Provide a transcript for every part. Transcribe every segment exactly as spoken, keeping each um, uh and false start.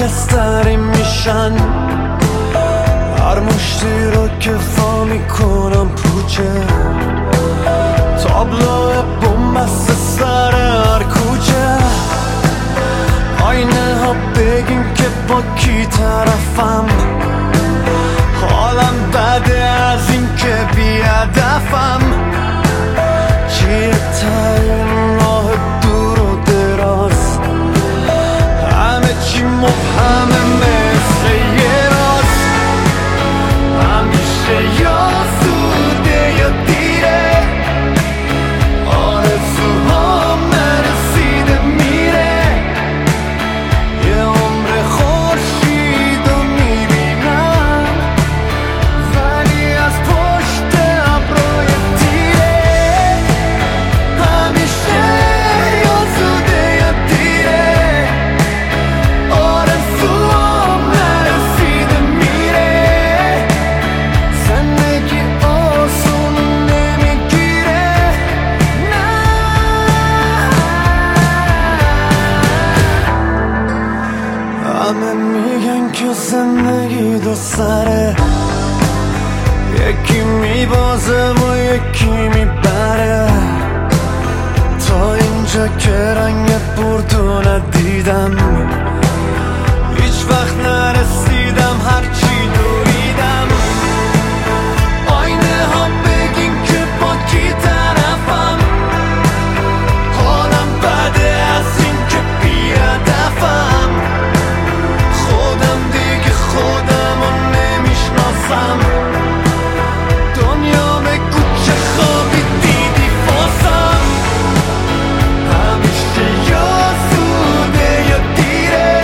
خاکستری میشن، هر مشتی رو که فا میکنم پوچه، تابلو بومبست سر هر کوچه، آینه ها بگیم که با کی طرفم، حالم بده از این که بی هدفم، چیه تاین راه دور و دراز، همه چی مبهمه مثل یه راز، همیشه یا زوده یا دیره، آرزوهام نرسیده میره، یه عمر خورشید رو میبینم ولی از پشت ابرای تیره، همیشه یا زوده یا دیره، آرزوهام نرسیده میره، زندگی آسون نمیگیره، نه. همه میگن که زندگی دو سره، یکی میبازه و یکی میبره، تا اینجا که رنگ بردو ندیدم، هیچ وقت نرسیدم هرچی دویدم، آینه ها بگین که با کی طرفم، حالم بده از این که بی هدفم، خودم دیگه خودم رو نمیشناسم، دنیا بگو چه خوابی دیدی واسم، همیشه یا زوده یا دیره،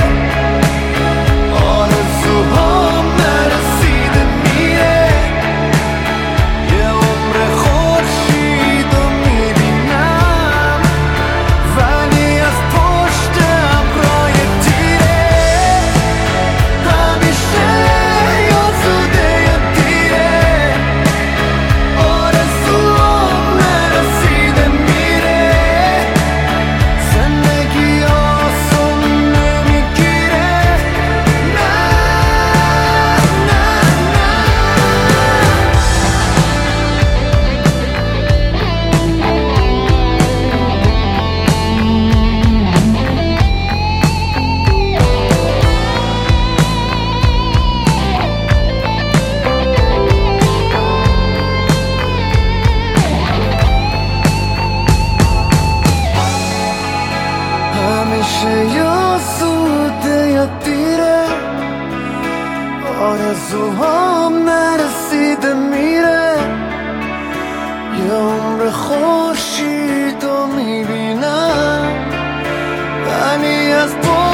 آرزوهام نرسیده میره، یه عمر خورشید رو میبینم ولی از پشت ابرای تیره، همیشه یا زوده یا دیره، آرزوهام نرسیده میره، زندگی آسون نمیگیره، نه نه همیشه یا زوده یا دیره، آرزوهام نرسیده میره، یه عمر خورشید رو میبینم ولی از